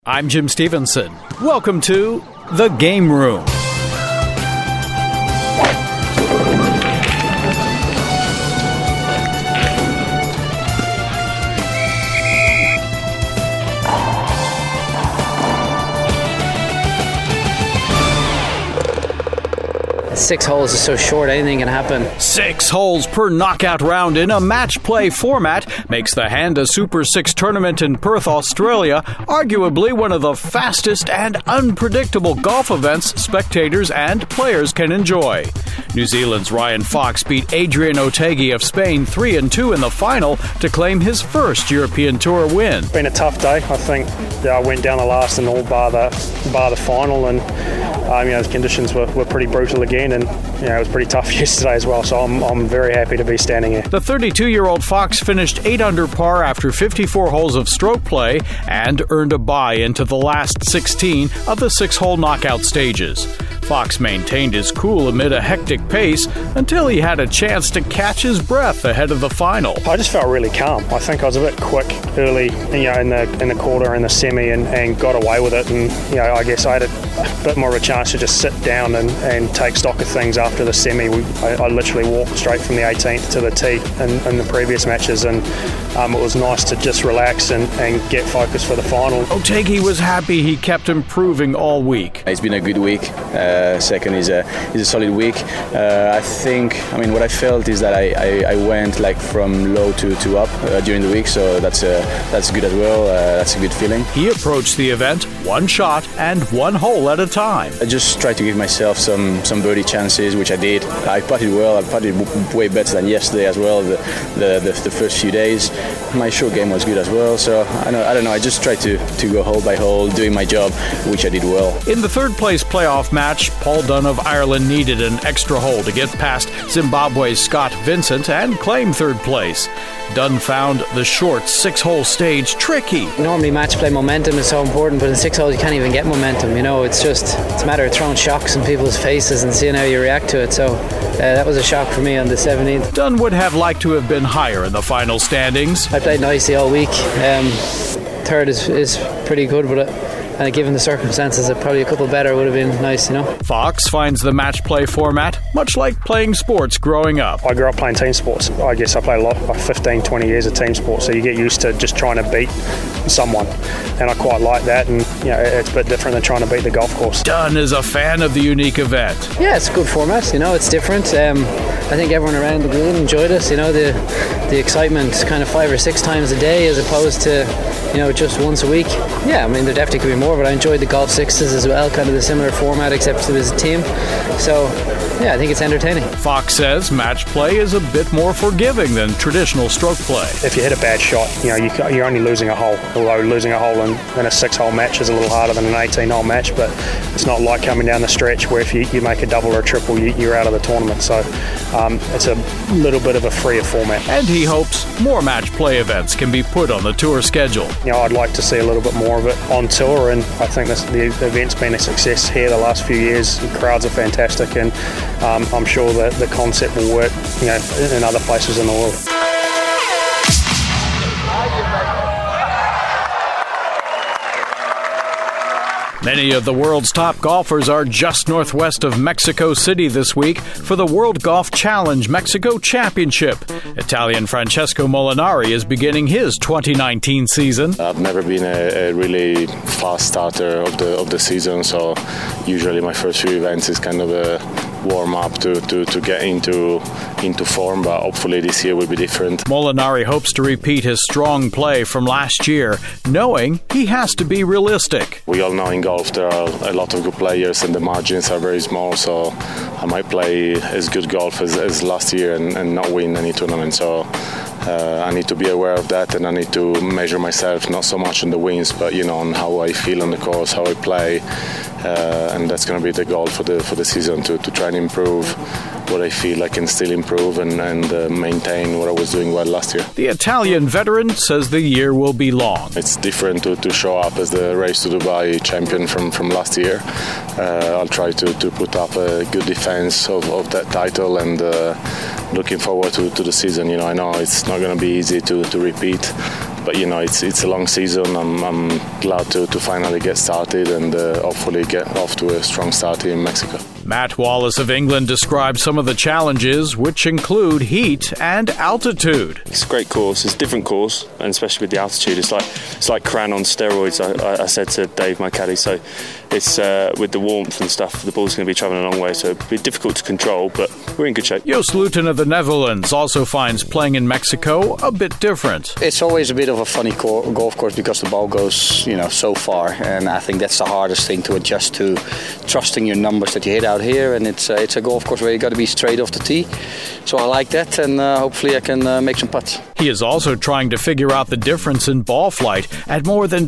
I'm Jim Stevenson. Welcome to The Game Room. Six holes is so short, anything can happen. 6 holes per knockout round in a match play format makes the Handa Super 6 tournament in Perth, Australia, arguably one of the fastest and unpredictable golf events spectators and players can enjoy. New Zealand's Ryan Fox beat Adrian Otaegui of Spain 3-2 in the final to claim his first European Tour win. Been a tough day. I think I went down the last and all bar the final, and the conditions were pretty brutal again, and it was pretty tough yesterday as well, so I'm very happy to be standing here. The 32-year-old Fox finished 8 under par after 54 holes of stroke play and earned a bye into the last 16 of the 6-hole knockout stages. Fox maintained his cool amid a hectic pace until he had a chance to catch his breath ahead of the final. I just felt really calm. I think I was a bit quick early, in the quarter and the semi, and got away with it. And I guess I had a bit more of a chance to just sit down and take stock of things after the semi. I literally walked straight from the 18th to the tee in the previous matches, and it was nice to just relax and get focused for the final. Otaegui was happy he kept improving all week. It's been a good week. Second is a solid week. What I felt is that I went from low to up during the week, so that's good as well. That's a good feeling. He approached the event one shot and one hole at a time. I just tried to give myself some birdie chances, which I did. I putted well. I putted way better than yesterday as well. The first few days, my short game was good as well. So I don't know. I just tried to go hole by hole, doing my job, which I did well. In the third place playoff match, Paul Dunn of Ireland needed an extra hole to get past Zimbabwe's Scott Vincent and claim third place. Dunn found the short 6-hole stage tricky. Normally match play momentum is so important, but in 6 holes you can't even get momentum. It's a matter of throwing shocks in people's faces and seeing how you react to it. So that was a shock for me on the 17th. Dunn would have liked to have been higher in the final standings. I played nicely all week. Third is pretty good, but given the circumstances, probably a couple better would have been nice, Fox finds the match play format much like playing sports growing up. I grew up playing team sports. I guess I played a lot, 15, 20 years of team sports, so you get used to just trying to beat someone, and I quite like that, and it's a bit different than trying to beat the golf course. Dunn is a fan of the unique event. Yeah, it's a good format, it's different. I think everyone around the green enjoyed it, the excitement kind of 5 or 6 times a day as opposed to just once a week. Yeah, there definitely could be more, but I enjoyed the golf sixes as well, kind of the similar format except it was a team. So yeah, I think it's entertaining. Fox says match play is a bit more forgiving than traditional stroke play. If you hit a bad shot, you're only losing a hole, although losing a hole in a 6-hole match is a little harder than an 18-hole match, but it's not like coming down the stretch where if you make a double or a triple, you're out of the tournament. So it's a little bit of a freer format. And he hopes more match play events can be put on the tour schedule. I'd like to see a little bit more of it on tour, and I think the event's been a success here the last few years. The crowds are fantastic, and I'm sure that the concept will work in other places in the world. Many of the world's top golfers are just northwest of Mexico City this week for the World Golf Challenge Mexico Championship. Italian Francesco Molinari is beginning his 2019 season. I've never been a really fast starter of the season, so usually my first few events is kind of a warm up to get into form, but hopefully this year will be different. Molinari hopes to repeat his strong play from last year, knowing he has to be realistic. We all know in golf there are a lot of good players and the margins are very small, so I might play as good golf as last year and not win any tournament. So I need to be aware of that, and I need to measure myself not so much on the wins, but on how I feel on the course, how I play, and that's going to be the goal for the season, to try and improve what I feel I can still improve and maintain what I was doing well last year. The Italian veteran says the year will be long. It's different to show up as the Race to Dubai champion from last year. I'll try to put up a good defense of that title, and looking forward to the season. I know it's not going to be easy to repeat, But it's a long season. I'm glad to finally get started and hopefully get off to a strong start in Mexico. Matt Wallace of England describes some of the challenges, which include heat and altitude. It's a great course. It's a different course, and especially with the altitude, it's like Cran on steroids. I said to Dave, my caddy. So it's with the warmth and stuff, the ball's going to be travelling a long way, so it'll be difficult to control, but we're in good shape. Joost Luiten of the Netherlands also finds playing in Mexico a bit different. It's always a bit of a funny golf course because the ball goes, so far, and I think that's the hardest thing to adjust to, trusting your numbers that you hit out here, and it's a golf course where you got to be straight off the tee. So I like that, and hopefully I can make some putts. He is also trying to figure out the difference in ball flight at more than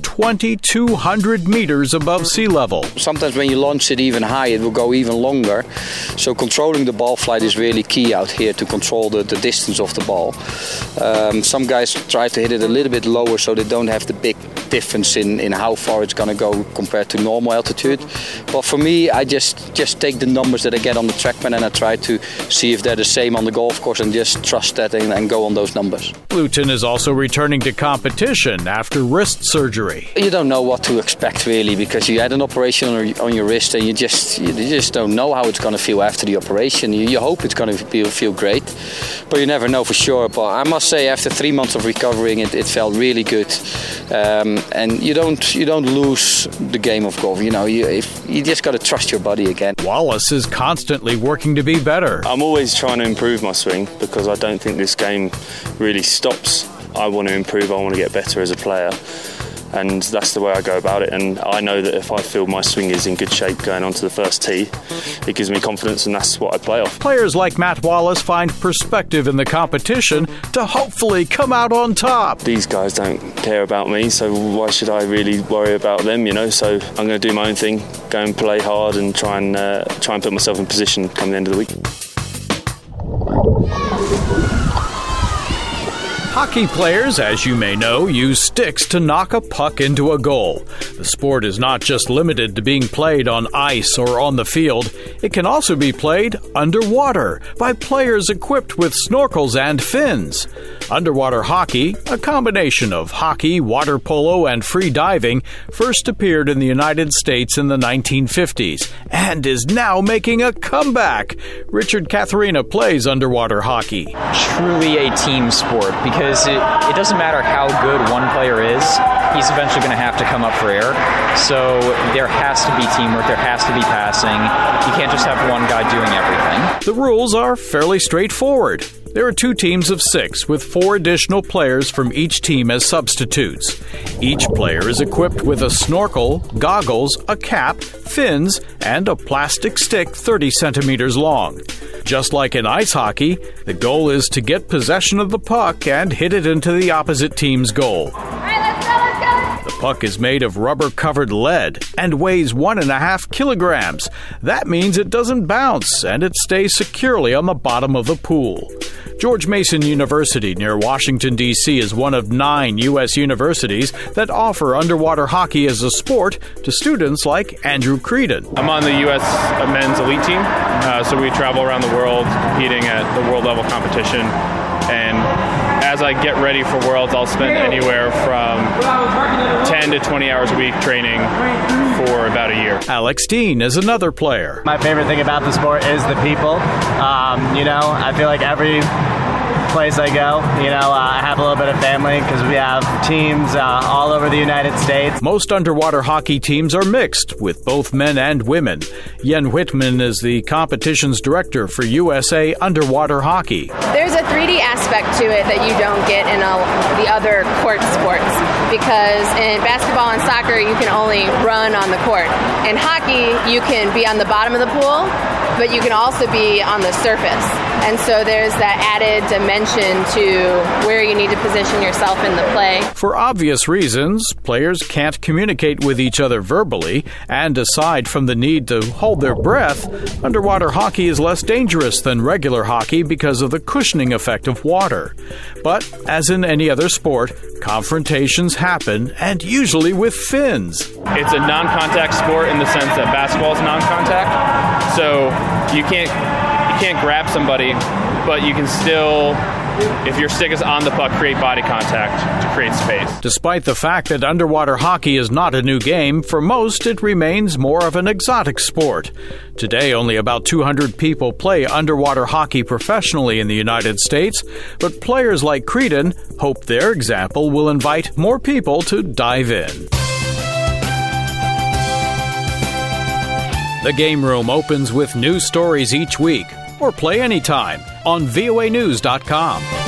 2,200 meters above sea level. Sometimes when you launch it even high, it will go even longer. So controlling the ball flight is really key out here to control the distance of the ball. Some guys try to hit it a little bit lower so they don't have the big difference in how far it's going to go compared to normal altitude. But for me, I just take the numbers that I get on the TrackMan and I try to see if they're the same on the golf course and just trust that and go on those numbers. Luiten is also returning to competition after wrist surgery. You don't know what to expect really, because you had an operation on your wrist and you just don't know how it's going to feel after the operation. You hope it's going to feel great, but you never know for sure. But I must say, after 3 months of recovering, it felt really good. And you don't lose the game of golf. You just got to trust your body again. Wallace is constantly working to be better. I'm always trying to improve my swing because I don't think this game really stops. I want to improve, I want to get better as a player, and that's the way I go about it. And I know that if I feel my swing is in good shape going onto the first tee, it gives me confidence, and that's what I play off. Players like Matt Wallace find perspective in the competition to hopefully come out on top. These guys don't care about me, so why should I really worry about them, So I'm going to do my own thing, go and play hard and try and put myself in position come the end of the week. Hockey players, as you may know, use sticks to knock a puck into a goal. The sport is not just limited to being played on ice or on the field. It can also be played underwater by players equipped with snorkels and fins. Underwater hockey, a combination of hockey, water polo, and free diving, first appeared in the United States in the 1950s and is now making a comeback. Richard Catharina plays underwater hockey. Truly a team sport, because it doesn't matter how good one player is, he's eventually going to have to come up for air. So there has to be teamwork, there has to be passing. You can't just have one guy doing everything. The rules are fairly straightforward. There are 2 teams of 6 with 4 additional players from each team as substitutes. Each player is equipped with a snorkel, goggles, a cap, fins, and a plastic stick 30 centimeters long. Just like in ice hockey, the goal is to get possession of the puck and hit it into the opposite team's goal. The puck is made of rubber-covered lead and weighs 1.5 kilograms. That means it doesn't bounce and it stays securely on the bottom of the pool. George Mason University near Washington, D.C. is one of 9 U.S. universities that offer underwater hockey as a sport to students like Andrew Creedon. I'm on the U.S. men's elite team, so we travel around the world competing at the world level competition. And as I get ready for Worlds, I'll spend anywhere from 10 to 20 hours a week training for about a year. Alex Dean is another player. My favorite thing about the sport is the people. I feel like every place I go, I have a little bit of family because we have teams all over the United States. Most underwater hockey teams are mixed, with both men and women. Jen Whitman is the competition's director for USA Underwater Hockey. There's a 3D aspect to it that you don't get in the other court sports, because in basketball and soccer you can only run on the court. In hockey you can be on the bottom of the pool, but you can also be on the surface. And so there's that added dimension to where you need to position yourself in the play. For obvious reasons, players can't communicate with each other verbally, and aside from the need to hold their breath, underwater hockey is less dangerous than regular hockey because of the cushioning effect of water. But, as in any other sport, confrontations happen, and usually with fins. It's a non-contact sport in the sense that basketball is non-contact, so you can't grab somebody, but you can still if your stick is on the puck, create body contact to create space. Despite the fact that underwater hockey is not a new game, for most it remains more of an exotic sport. Today, only about 200 people play underwater hockey professionally in the United States, but players like Creedon hope their example will invite more people to dive in. The Game Room opens with new stories each week, or play anytime on voanews.com.